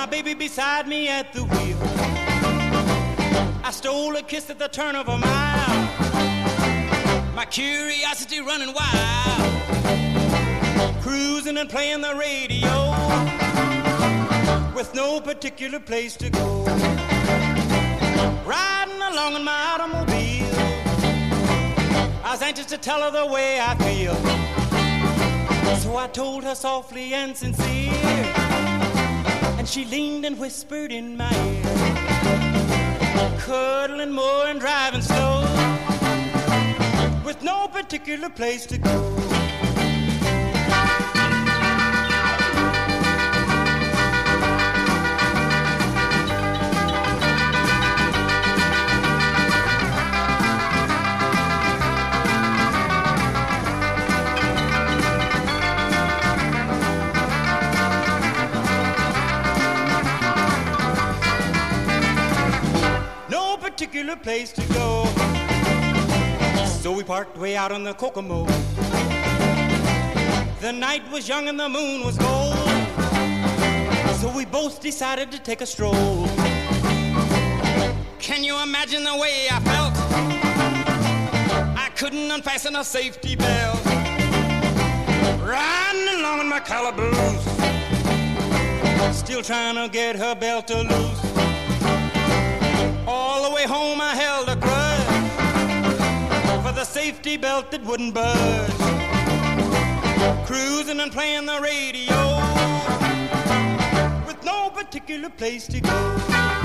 my baby beside me at the wheel. I stole a kiss at the turn of a mile, my curiosity running wild, cruising and playing the radio with no particular place to go. Riding along in my automobile, I was anxious to tell her the way I feel. So I told her softly and sincere, and she leaned and whispered in my ear, cuddling more and driving slow with no particular place to go. Particular place to go. So we parked way out on the Kokomo. The night was young and the moon was gold, so we both decided to take a stroll. Can you imagine the way I felt? I couldn't unfasten a safety belt, riding along in my calaboose, still trying to get her belt to loose. All the way home I held a grudge for the safety belt that wouldn't budge, cruising and playing the radio with no particular place to go.